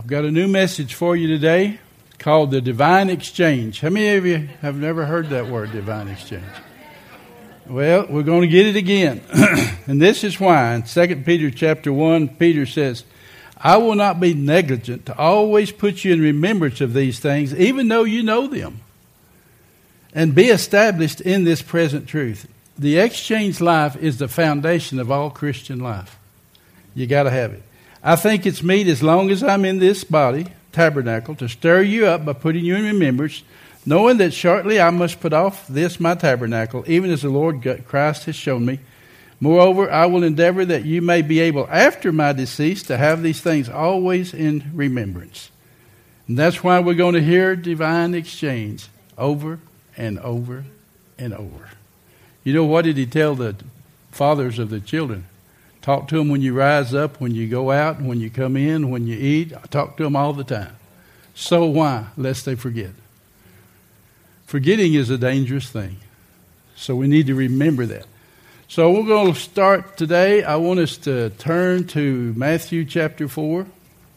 I've got a new message for you today called the Divine Exchange. How many of you have never heard that word, divine exchange? Well, we're going to get it again. And this is why in 2 Peter chapter 1, Peter says, I will not be negligent to always put you in remembrance of these things, even though you know them, and be established in this present truth. The exchange life is the foundation of all Christian life. You got to have it. I think it's meet as long as I'm in this body, tabernacle, to stir you up by putting you in remembrance, knowing that shortly I must put off this my tabernacle, even as the Lord Christ has shown me. Moreover, I will endeavor that you may be able, after my decease, to have these things always in remembrance. And that's why we're going to hear divine exchange over and over and over. You know, what did he tell the fathers of the children? Talk to them when you rise up, when you go out, when you come in, when you eat. I talk to them all the time. So why? Lest they forget. Forgetting is a dangerous thing. So we need to remember that. So we're going to start today. I want us to turn to Matthew chapter 4.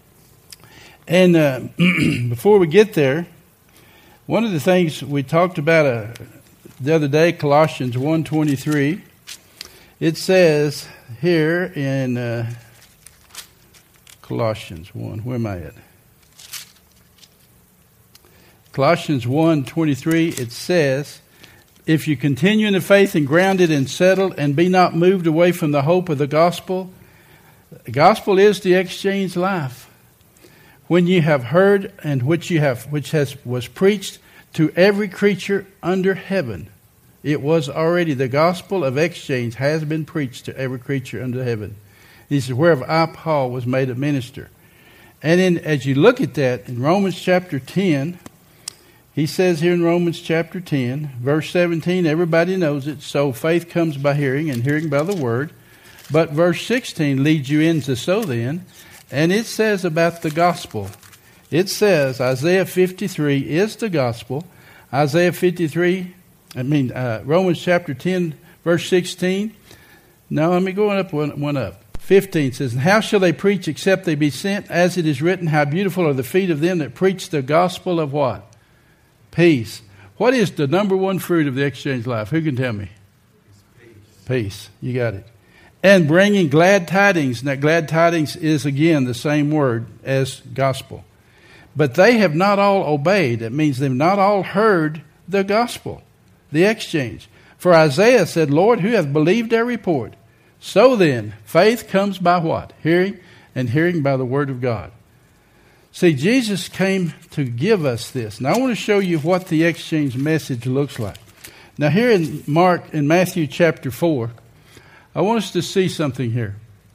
And before we get there, one of the things we talked about the other day, Colossians 1:23, it says here in Colossians 1, where am I at? Colossians 1:23, it says, if you continue in the faith and grounded and settled and be not moved away from the hope of the gospel is the exchange life. When you have heard and was preached to every creature under heaven. It was already the gospel of exchange has been preached to every creature under heaven. He says, whereof I, Paul, was made a minister. And as you look at that, in Romans chapter 10, he says here in Romans chapter 10, verse 17, everybody knows it. So faith comes by hearing, and hearing by the word. But verse 16 leads you into so then. And it says about the gospel. It says Isaiah 53 is the gospel. Romans chapter 10, verse 16. No, let me go up one up. 15 says, and how shall they preach except they be sent? As it is written, how beautiful are the feet of them that preach the gospel of what? Peace. What is the number one fruit of the exchange life? Who can tell me? Peace. You got it. And bringing glad tidings. Now, glad tidings is, again, the same word as gospel. But they have not all obeyed. It means they've not all heard the gospel, the exchange. For Isaiah said, Lord, who hath believed our report? So then, faith comes by what? Hearing, and hearing by the word of God. See, Jesus came to give us this. Now, I want to show you what the exchange message looks like. Now, here in Matthew chapter 4, I want us to see something here.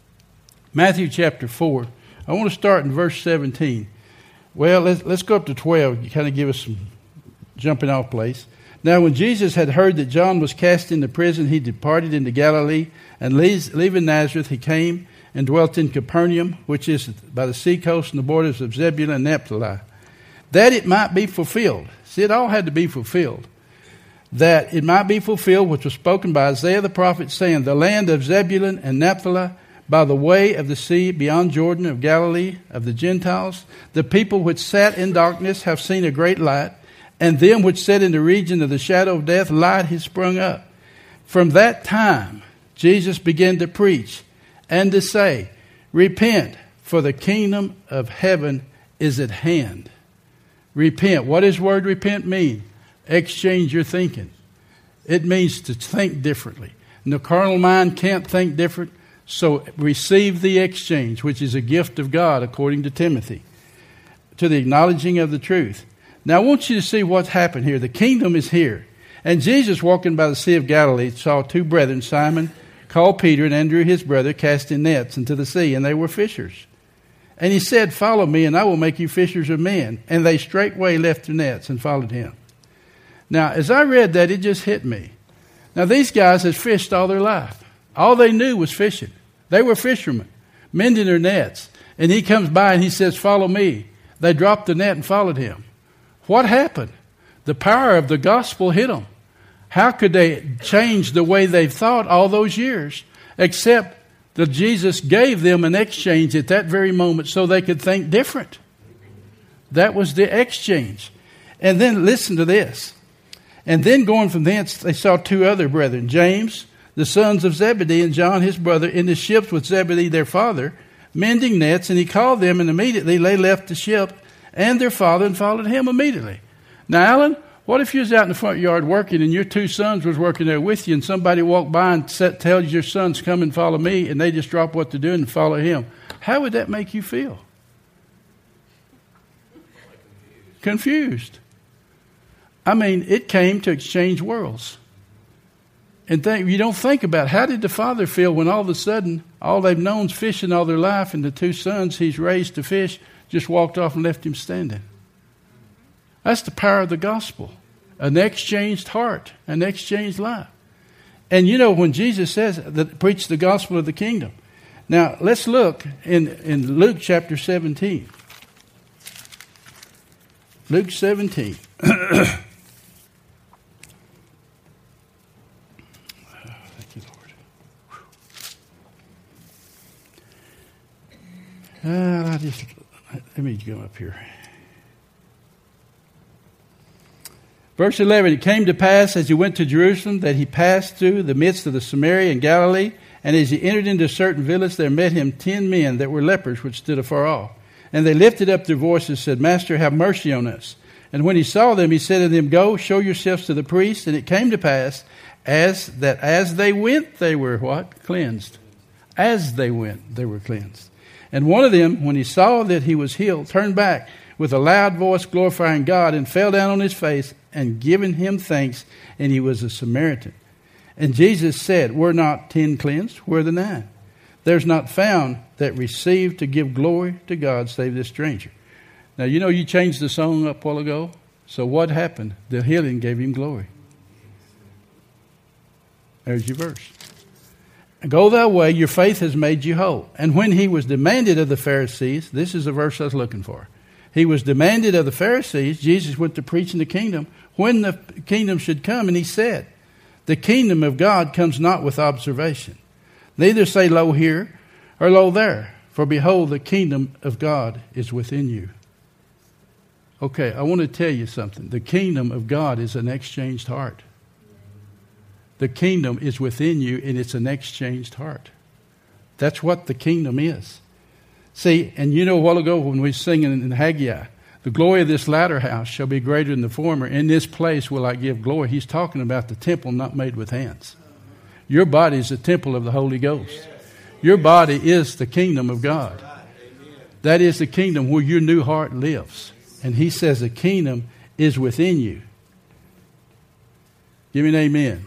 Matthew chapter 4. I want to start in verse 17. Well, let's go up to 12. You kind of give us some jumping off place. Now, when Jesus had heard that John was cast into prison, he departed into Galilee, and leaving Nazareth, he came and dwelt in Capernaum, which is by the sea coast and the borders of Zebulun and Naphtali, that it might be fulfilled. See, it all had to be fulfilled. That it might be fulfilled, which was spoken by Isaiah the prophet, saying, the land of Zebulun and Naphtali, by the way of the sea beyond Jordan of Galilee of the Gentiles, the people which sat in darkness have seen a great light, and them which sat in the region of the shadow of death, light has sprung up. From that time, Jesus began to preach and to say, repent, for the kingdom of heaven is at hand. Repent. What does word repent mean? Exchange your thinking. It means to think differently. And the carnal mind can't think different, so receive the exchange, which is a gift of God, according to Timothy, to the acknowledging of the truth. Now, I want you to see what's happened here. The kingdom is here. And Jesus, walking by the Sea of Galilee, saw two brethren, Simon, called Peter, and Andrew his brother, casting nets into the sea, and they were fishers. And he said, follow me, and I will make you fishers of men. And they straightway left their nets and followed him. Now, as I read that, it just hit me. Now, these guys had fished all their life. All they knew was fishing. They were fishermen, mending their nets. And he comes by and he says, follow me. They dropped the net and followed him. What happened? The power of the gospel hit them. How could they change the way they've thought all those years, except that Jesus gave them an exchange at that very moment so they could think different? That was the exchange. And then listen to this. And then going from thence, they saw two other brethren, James, the sons of Zebedee, and John his brother, in the ships with Zebedee their father, mending nets. And he called them, and immediately they left the ship and their father and followed him immediately. Now, Alan, what if you was out in the front yard working and your two sons was working there with you, and somebody walked by and tells your sons, come and follow me, and they just drop what they're doing and follow him? How would that make you feel? Confused. I mean, it came to exchange worlds. And you don't think about how did the father feel when all of a sudden all they've known is fishing all their life, and the two sons he's raised to fish just walked off and left him standing. That's the power of the gospel. An exchanged heart, an exchanged life. And you know, when Jesus says that preach the gospel of the kingdom. Now, let's look in Luke chapter 17. Luke 17. Thank you, Lord. Let me go up here. Verse 11, it came to pass as he went to Jerusalem that he passed through the midst of the Samaria and Galilee, and as he entered into a certain village, there met him 10 men that were lepers, which stood afar off. And they lifted up their voices and said, Master, have mercy on us. And when he saw them, he said to them, Go, show yourselves to the priest. And it came to pass as they went, they were what? Cleansed. As they went, they were cleansed. And one of them, when he saw that he was healed, turned back with a loud voice, glorifying God, and fell down on his face and giving him thanks. And he was a Samaritan. And Jesus said, Were not 10 cleansed? Where are the 9? There's not found that received to give glory to God save this stranger. Now, you know, you changed the song up a while ago. So what happened? The healing gave him glory. There's your verse. Go thy way, your faith has made you whole. And when he was demanded of the Pharisees, this is the verse I was looking for. He was demanded of the Pharisees, Jesus went to preaching the kingdom, when the kingdom should come. And he said, The kingdom of God comes not with observation. Neither say, Lo here, or lo there. For behold, the kingdom of God is within you. Okay, I want to tell you something. The kingdom of God is an exchanged heart. The kingdom is within you, and it's an exchanged heart. That's what the kingdom is. See, and you know a while ago when we were singing in Haggai, the glory of this latter house shall be greater than the former. In this place will I give glory. He's talking about the temple not made with hands. Your body is the temple of the Holy Ghost. Your body is the kingdom of God. That is the kingdom where your new heart lives. And he says the kingdom is within you. Give me an amen.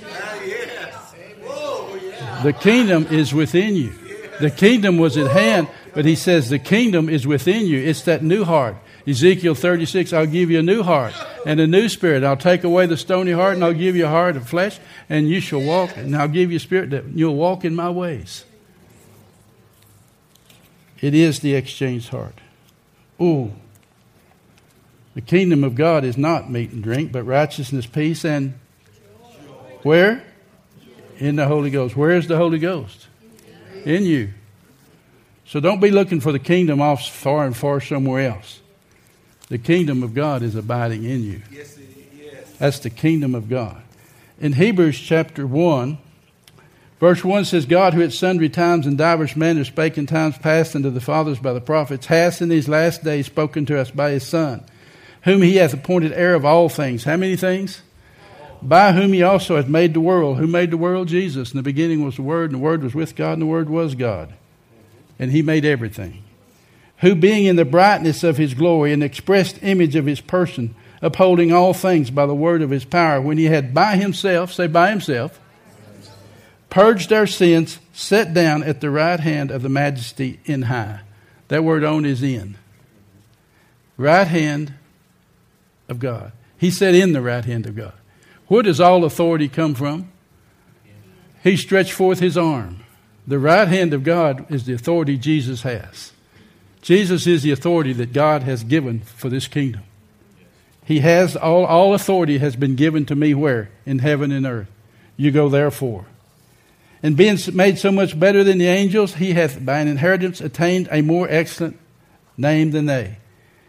The kingdom is within you. The kingdom was at hand, but he says the kingdom is within you. It's that new heart. Ezekiel 36, I'll give you a new heart and a new spirit. I'll take away the stony heart and I'll give you a heart of flesh, and you shall walk, and I'll give you a spirit that you'll walk in my ways. It is the exchanged heart. Ooh. The kingdom of God is not meat and drink, but righteousness, peace, and where? In the Holy Ghost. Where is the Holy Ghost? In you. So don't be looking for the kingdom off far and far somewhere else. The kingdom of God is abiding in you. Yes, that's the kingdom of God. In Hebrews chapter 1, verse 1 says, God, who at sundry times and divers manners spake in times past unto the fathers by the prophets, hath in these last days spoken to us by his Son, whom he hath appointed heir of all things. How many things? By whom he also hath made the world. Who made the world? Jesus. In the beginning was the Word, and the Word was with God, and the Word was God. And he made everything. Who being in the brightness of his glory and expressed image of his person, upholding all things by the word of his power, when he had by himself, say by himself, purged our sins, sat down at the right hand of the majesty in high. That word on is in. Right hand of God. He sat in the right hand of God. Where does all authority come from? He stretched forth his arm. The right hand of God is the authority Jesus has. Jesus is the authority that God has given for this kingdom. He has all authority has been given to me where? In heaven and earth. You go therefore. And being made so much better than the angels, he hath by an inheritance attained a more excellent name than they.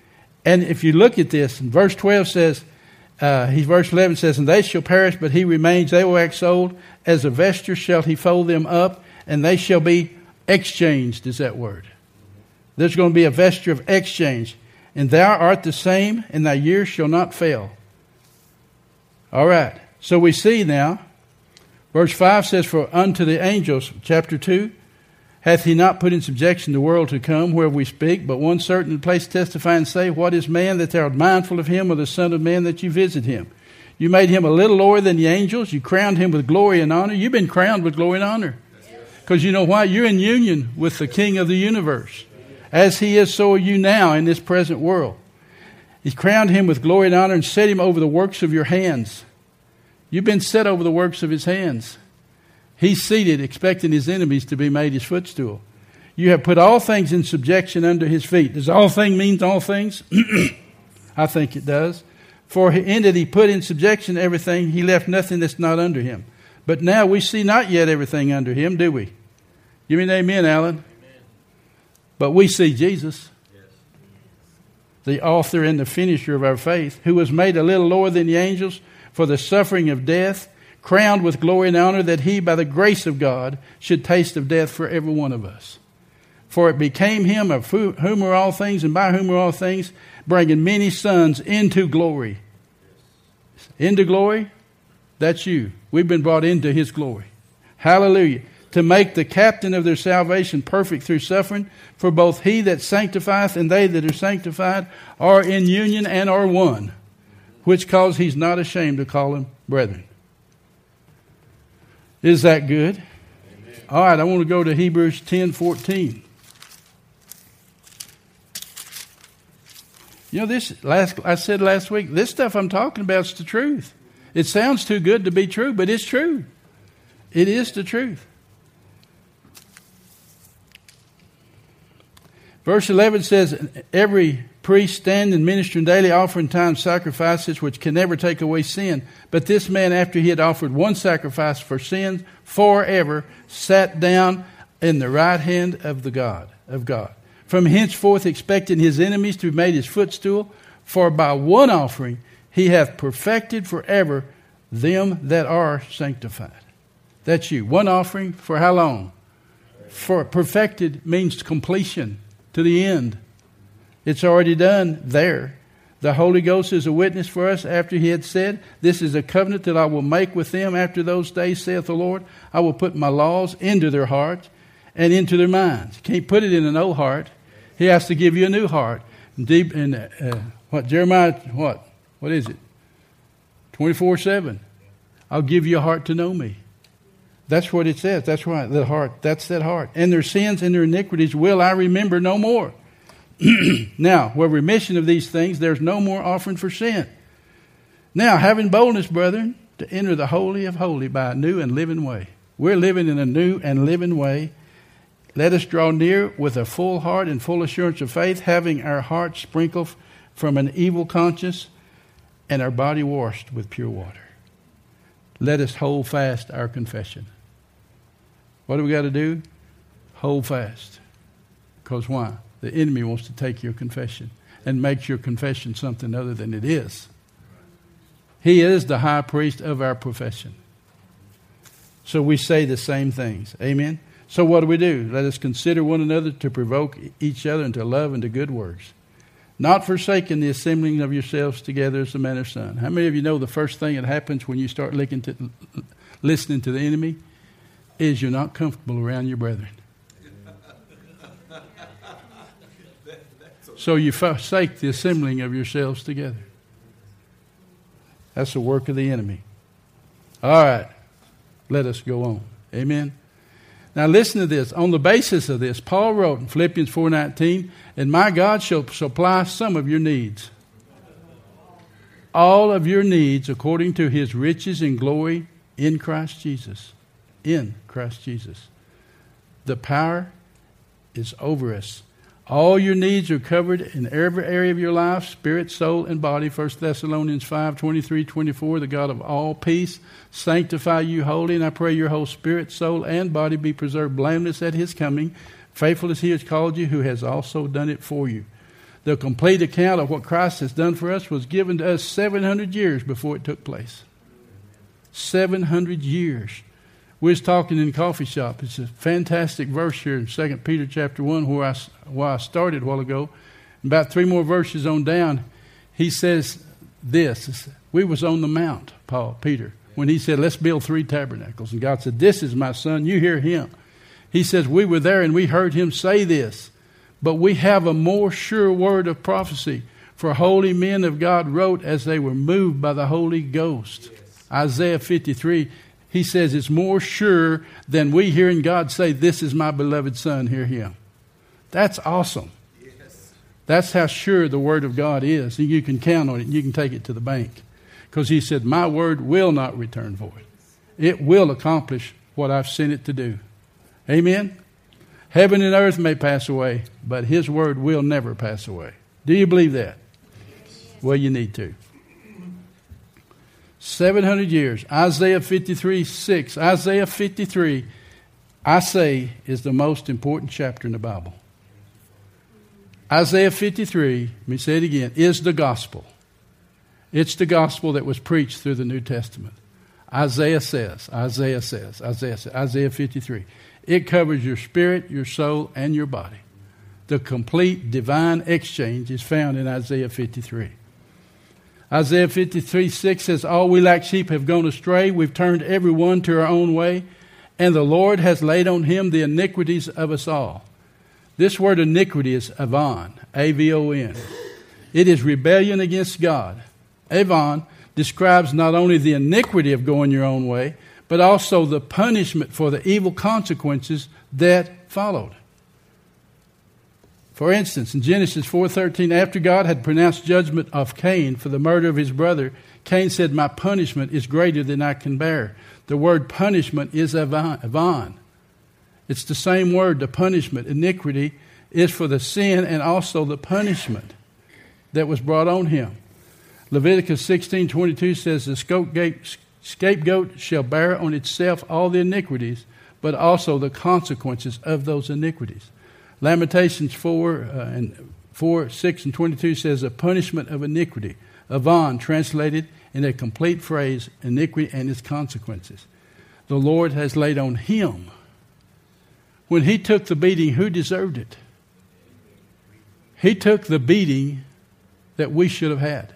And if you look at this, and verse 12 says, verse 11 says, and they shall perish, but he remains. They will wax old. As a vesture shall he fold them up, and they shall be exchanged, is that word. There's going to be a vesture of exchange. And thou art the same, and thy years shall not fail. All right. So we see now, verse 5 says, for unto the angels, chapter 2, hath he not put in subjection the world to come, where we speak, but one certain place testify and say, what is man that thou art mindful of him, or the son of man that you visit him? You made him a little lower than the angels. You crowned him with glory and honor. You've been crowned with glory and honor. Because you know why? You're in union with the King of the universe. As he is, so are you now in this present world. He crowned him with glory and honor and set him over the works of your hands. You've been set over the works of his hands. He's seated, expecting his enemies to be made his footstool. You have put all things in subjection under his feet. Does all thing mean all things? I think it does. For in it he put in subjection everything. He left nothing that's not under him. But now we see not yet everything under him, do we? Give me an amen, Alan. Amen. But we see Jesus, yes, the author and the finisher of our faith, who was made a little lower than the angels for the suffering of death, crowned with glory and honor, that he, by the grace of God, should taste of death for every one of us. For it became him, of whom are all things, and by whom are all things, bringing many sons into glory. Into glory? That's you. We've been brought into his glory. Hallelujah. To make the captain of their salvation perfect through suffering. For both he that sanctifieth and they that are sanctified are in union and are one. Which cause he's not ashamed to call them brethren. Is that good? Amen. All right, I want to go to Hebrews 10:14. You know, I said last week, this stuff I'm talking about is the truth. It sounds too good to be true, but it's true. It is the truth. Verse 11 says, every priest standing ministering daily, offering times sacrifices which can never take away sin. But this man, after he had offered one sacrifice for sins forever, sat down in the right hand of God. From henceforth expecting his enemies to be made his footstool. For by one offering he hath perfected forever them that are sanctified. That's you. One offering for how long? For perfected means completion, to the end. It's already done there. The Holy Ghost is a witness for us after he had said, this is a covenant that I will make with them after those days, saith the Lord. I will put my laws into their hearts and into their minds. Can't put it in an old heart. He has to give you a new heart. Deep in Jeremiah, what is it? 24:7. I'll give you a heart to know me. That's what it says. That's right. The heart. That's that heart. And their sins and their iniquities will I remember no more. Now, where remission of these things, there's no more offering for sin. Now, having boldness, brethren, to enter the Holy of Holies by a new and living way. We're living in a new and living way. Let us draw near with a full heart and full assurance of faith, having our hearts sprinkled from an evil conscience and our body washed with pure water. Let us hold fast our confession. What do we got to do? Hold fast. Because why? The enemy wants to take your confession and makes your confession something other than it is. He is the high priest of our profession. So we say the same things. Amen? So what do? Let us consider one another to provoke each other into love and to good works. Not forsaking the assembling of yourselves together as the manner of some. How many of you know the first thing that happens when you start listening to the enemy is you're not comfortable around your brethren? So you forsake the assembling of yourselves together. That's the work of the enemy. All right. Let us go on. Amen. Now listen to this. On the basis of this, Paul wrote in Philippians 4:19, and my God shall supply some of your needs. All of your needs according to his riches and glory in Christ Jesus. In Christ Jesus. The power is over us. All your needs are covered in every area of your life, spirit, soul, and body. 1 Thessalonians 5:23-24, the God of all peace sanctify you wholly, and I pray your whole spirit, soul, and body be preserved blameless at his coming. Faithful as he has called you, who has also done it for you. The complete account of what Christ has done for us was given to us 700 years before it took place. 700 years. We was talking in the coffee shop. It's a fantastic verse here in 2 Peter chapter 1 where I started a while ago. About 3 more verses on down, he says this. We was on the mount, Peter, when he said, let's build 3 tabernacles. And God said, this is my son. You hear him. He says, we were there and we heard him say this. But we have a more sure word of prophecy. For holy men of God wrote as they were moved by the Holy Ghost. Yes. Isaiah 53, he says it's more sure than we hearing God say, this is my beloved son, hear him. That's awesome. Yes. That's how sure the word of God is. And you can count on it and you can take it to the bank. Because he said, my word will not return void. It will accomplish what I've sent it to do. Amen? Heaven and earth may pass away, but his word will never pass away. Do you believe that? Well, you need to. 700 years. Isaiah 53:6. Isaiah 53, I say, is the most important chapter in the Bible. Isaiah 53, let me say it again, is the gospel. It's the gospel that was preached through the New Testament. Isaiah 53. It covers your spirit, your soul, and your body. The complete divine exchange is found in Isaiah 53. Isaiah 53:6 says, all we like sheep have gone astray. We've turned every one to our own way. And the Lord has laid on him the iniquities of us all. This word iniquity is avon, A-V-O-N. It is rebellion against God. Avon describes not only the iniquity of going your own way, but also the punishment for the evil consequences that followed. For instance, in Genesis 4:13, after God had pronounced judgment of Cain for the murder of his brother, Cain said, my punishment is greater than I can bear. The word punishment is avon. It's the same word, the punishment. Iniquity is for the sin and also the punishment that was brought on him. Leviticus 16:22 says, the scapegoat shall bear on itself all the iniquities, but also the consequences of those iniquities. Lamentations 4:6 and 22 says, a punishment of iniquity. Avon, translated in a complete phrase, iniquity and its consequences. The Lord has laid on him. When he took the beating, who deserved it? He took the beating that we should have had.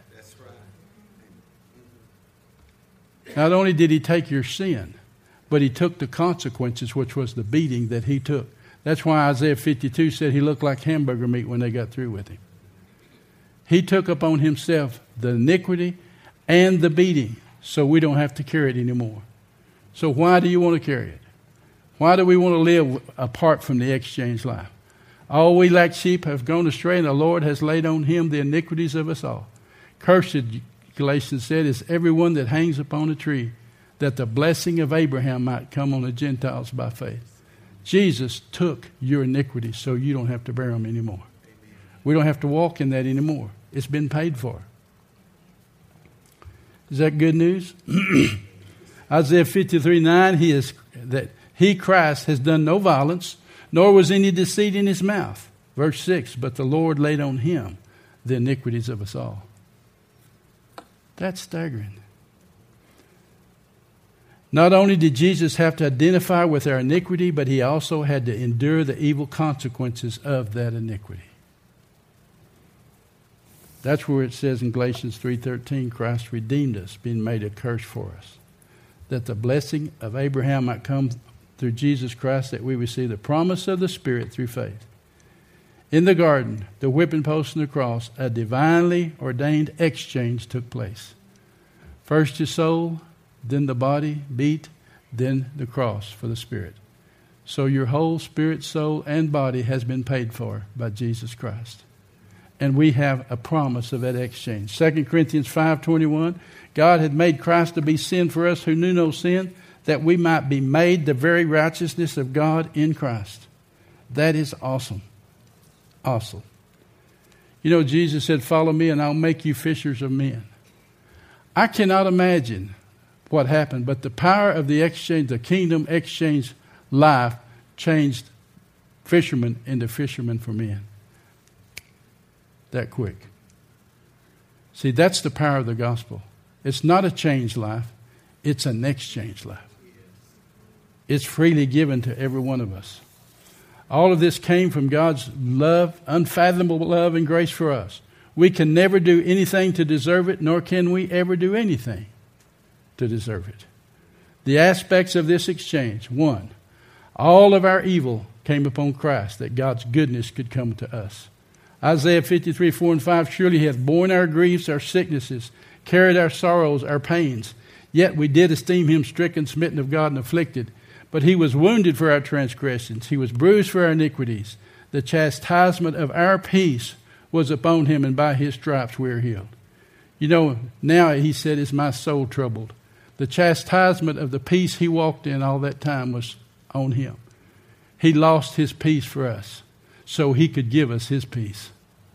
Not only did he take your sin, but he took the consequences, which was the beating that he took. That's why Isaiah 52 said he looked like hamburger meat when they got through with him. He took upon himself the iniquity and the beating, so we don't have to carry it anymore. So why do you want to carry it? Why do we want to live apart from the exchange life? All we like sheep have gone astray, and the Lord has laid on him the iniquities of us all. Cursed, Galatians said, is everyone that hangs upon a tree, that the blessing of Abraham might come on the Gentiles by faith. Jesus took your iniquities so you don't have to bear them anymore. We don't have to walk in that anymore. It's been paid for. Is that good news? Isaiah 53:9, he, Christ, has done no violence, nor was any deceit in his mouth. Verse 6, but the Lord laid on him the iniquities of us all. That's staggering. Not only did Jesus have to identify with our iniquity, but he also had to endure the evil consequences of that iniquity. That's where it says in Galatians 3:13, Christ redeemed us, being made a curse for us, that the blessing of Abraham might come through Jesus Christ, that we receive the promise of the Spirit through faith. In the garden, the whipping post and the cross, a divinely ordained exchange took place. First your soul, then the body beat, then the cross for the spirit. So your whole spirit, soul, and body has been paid for by Jesus Christ. And we have a promise of that exchange. 2 Corinthians 5:21, God had made Christ to be sin for us who knew no sin, that we might be made the very righteousness of God in Christ. That is awesome. Awesome. You know, Jesus said, follow me and I'll make you fishers of men. I cannot imagine what happened, but the power of the exchange, the kingdom exchange life, changed fishermen into fishermen for men. that quick. See, that's the power of the gospel. It's not a changed life. It's an exchanged life. It's freely given to every one of us. All of this came from God's love, unfathomable love and grace for us. We can never do anything to deserve it, nor can we ever do anything to deserve it. The aspects of this exchange: 1, all of our evil came upon Christ, that God's goodness could come to us. Isaiah 53, 4 and 5, surely he hath borne our griefs, our sicknesses, carried our sorrows, our pains. Yet we did esteem him stricken, smitten of God, and afflicted. But he was wounded for our transgressions. He was bruised for our iniquities. The chastisement of our peace was upon him, and by his stripes we are healed. You know, now he said, is my soul troubled? The chastisement of the peace he walked in all that time was on him. He lost his peace for us, so he could give us his peace.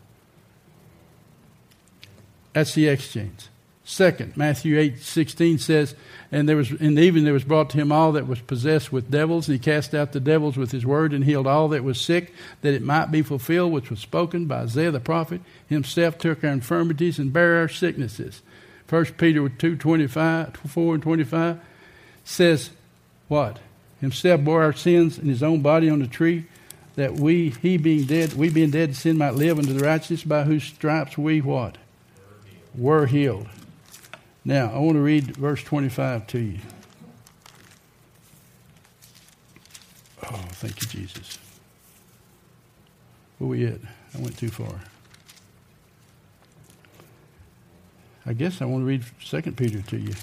That's the exchange. Second, Matthew 8:16 says, and in the evening there was brought to him all that was possessed with devils, and he cast out the devils with his word, and healed all that was sick, that it might be fulfilled which was spoken by Isaiah the prophet. Himself took our infirmities and bare our sicknesses. 1 Peter 2:25, 4 and 25 says what? Himself bore our sins in his own body on the tree, that we being dead to sin might live unto the righteousness, by whose stripes we what? Were healed. Now, I want to read verse 25 to you. Oh, thank you, Jesus. Where we at? I went too far. I guess I want to read 2 Peter to you.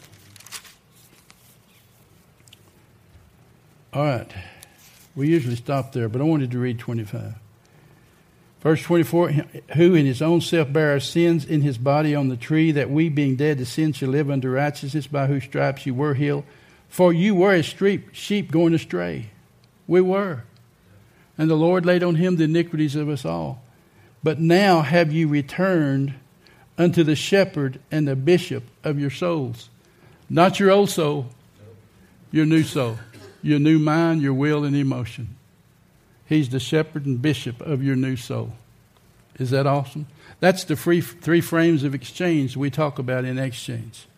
All right. We usually stop there, but I wanted to read 25. Verse 24, who in his own self bare our sins in his body on the tree, that we being dead to sin should live unto righteousness, by whose stripes you were healed. For you were as sheep going astray. We were. And the Lord laid on him the iniquities of us all. But now have you returned unto the shepherd and the bishop of your souls. Not your old soul, your new soul, your new mind, your will, and emotion. He's the shepherd and bishop of your new soul. Is that awesome? That's the three frames of exchange we talk about in exchange.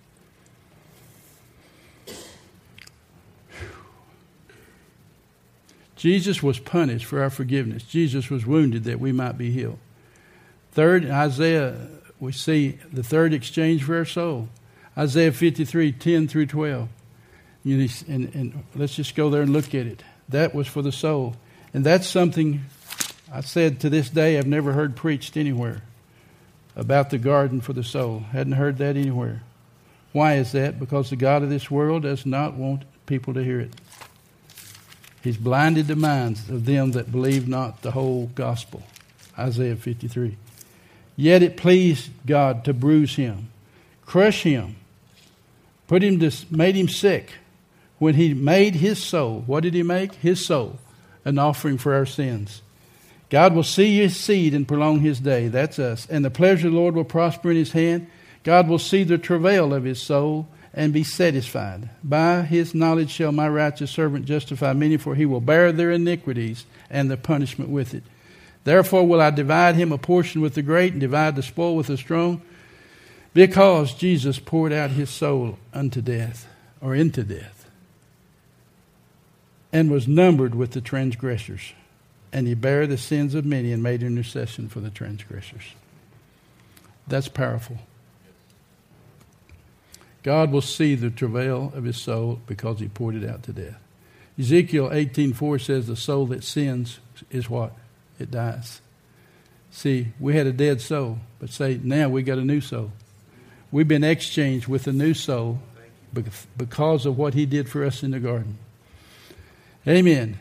Jesus was punished for our forgiveness. Jesus was wounded that we might be healed. Third, in Isaiah, we see the third exchange for our soul. Isaiah 53, 10 through 12. And let's just go there and look at it. That was for the soul. And that's something I said to this day I've never heard preached anywhere about the garden for the soul. Hadn't heard that anywhere. Why is that? Because the God of this world does not want people to hear it. He's blinded the minds of them that believe not the whole gospel. Isaiah 53. Yet it pleased God to bruise him, crush him, made him sick. When he made his soul, what did he make? His soul, an offering for our sins. God will see his seed and prolong his day. That's us. And the pleasure of the Lord will prosper in his hand. God will see the travail of his soul and be satisfied. By his knowledge shall my righteous servant justify many, for he will bear their iniquities and the punishment with it. Therefore will I divide him a portion with the great, and divide the spoil with the strong, because Jesus poured out his soul unto death, or into death, and was numbered with the transgressors. And he bare the sins of many and made intercession for the transgressors. That's powerful. God will see the travail of his soul because he poured it out to death. Ezekiel 18:4 says the soul that sins is what? It dies. See, we had a dead soul, but say now we got a new soul. We've been exchanged with a new soul because of what he did for us in the garden. Amen.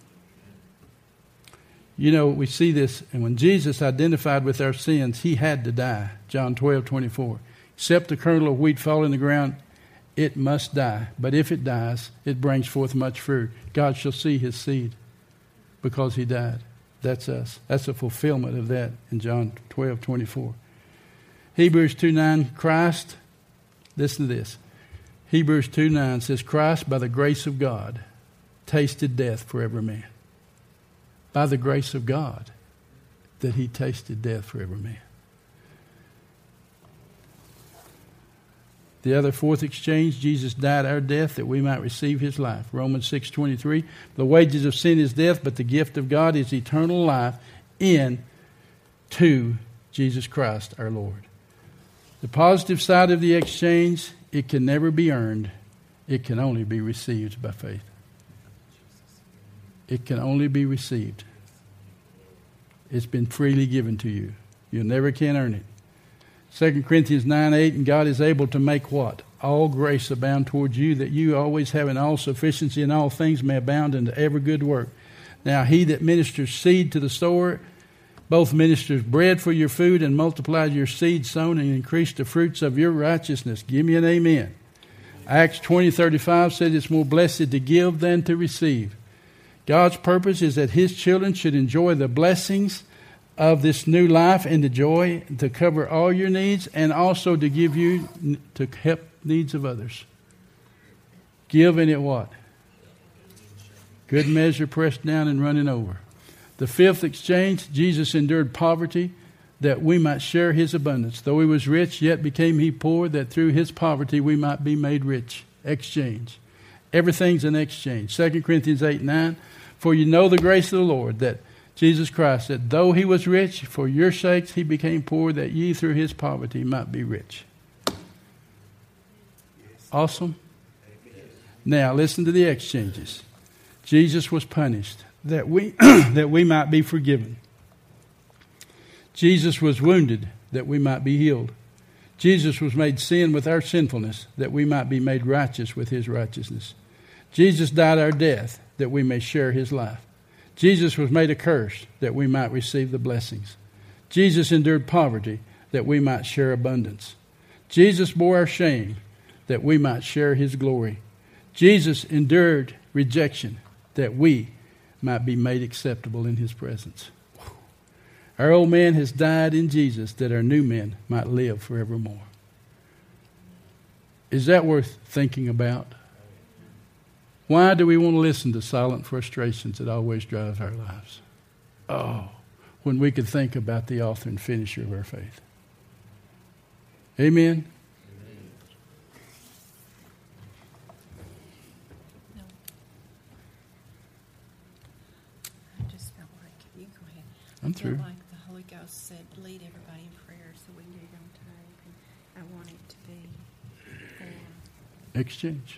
You know, we see this, and when Jesus identified with our sins, he had to die. John 12:24. Except the kernel of wheat fall in the ground, it must die. But if it dies, it brings forth much fruit. God shall see his seed because he died. That's us. That's a fulfillment of that in John 12:24. Hebrews 2:9, Christ, listen to this. Hebrews 2:9 says, Christ, by the grace of God, tasted death for every man. By the grace of God. that he tasted death for every man. The other fourth exchange, Jesus died our death that we might receive his life. Romans 6:23, the wages of sin is death, but the gift of God is eternal life in to Jesus Christ our Lord. The positive side of the exchange, it can never be earned. It can only be received by faith. It can only be received. It's been freely given to you. You never can earn it. 2 Corinthians 9:8, and God is able to make what? All grace abound towards you, that you always having all sufficiency in all things may abound unto every good work. Now he that ministers seed to the sower, both ministers bread for your food, and multiplies your seed sown, and increase the fruits of your righteousness. Give me an amen. Acts 20:35 said it's more blessed to give than to receive. God's purpose is that his children should enjoy the blessings of this new life and the joy to cover all your needs, and also to give you to help needs of others. Give and it what? Good measure, pressed down and running over. The fifth exchange, Jesus endured poverty that we might share his abundance. Though he was rich, yet became he poor, that through his poverty we might be made rich. Exchange. Everything's an exchange. 2 Corinthians 8:9, for you know the grace of the Lord, that Jesus Christ, that though he was rich, for your sakes he became poor, that ye through his poverty might be rich. Awesome? Now listen to the exchanges. Jesus was punished that we that we might be forgiven. Jesus was wounded that we might be healed. Jesus was made sin with our sinfulness, that we might be made righteous with his righteousness. Jesus died our death that we may share his life. Jesus was made a curse that we might receive the blessings. Jesus endured poverty that we might share abundance. Jesus bore our shame that we might share his glory. Jesus endured rejection that we might be made acceptable in his presence. Our old man has died in Jesus that our new man might live forevermore. Is that worth thinking about? Why do we want to listen to silent frustrations that always drive our lives? Oh, when we could think about the author and finisher of our faith. Amen? No. I just felt like, you go ahead. I'm through. I felt like the Holy Ghost said, lead everybody in prayer so we can get it on tape. And I want it to be for Exchange.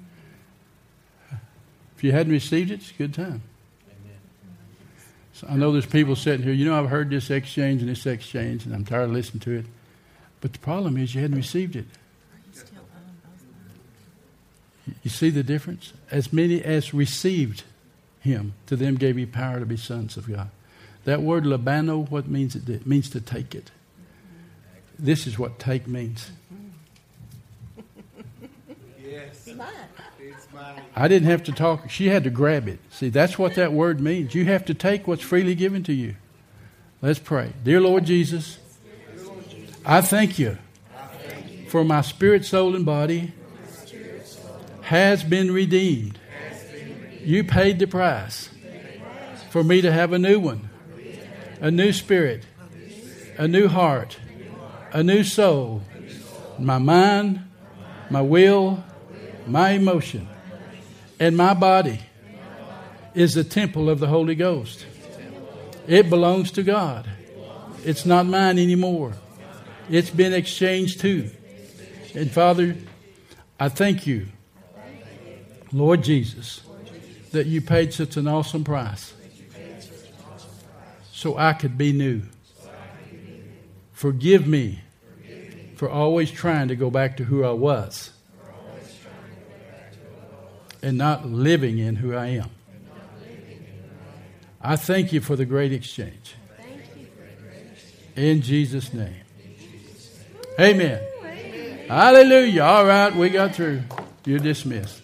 If you hadn't received it, it's a good time. Amen. So I know there's people sitting here, you know, I've heard this exchange and this exchange, and I'm tired of listening to it. But the problem is you hadn't received it. Are you still on both? You see the difference? As many as received him, to them gave he power to be sons of God. That word labano, what means it? It means to take it. This is what take means. Yes. It's mine. I didn't have to talk. She had to grab it. See, that's what that word means. You have to take what's freely given to you. Let's pray. Dear Lord Jesus, I thank you for my spirit, soul, and body has been redeemed. You paid the price for me to have a new one, a new spirit, a new heart, a new soul, my mind, my will, my emotion, and my body is the temple of the Holy Ghost. It belongs to God. It's not mine anymore. It's been exchanged too. And Father, I thank you, Lord Jesus, that you paid such an awesome price so I could be new. Forgive me for always trying to go back to who I was and not living in who I am. I thank you for the great exchange. In Jesus' name. Amen. Hallelujah. All right, we got through. You're dismissed.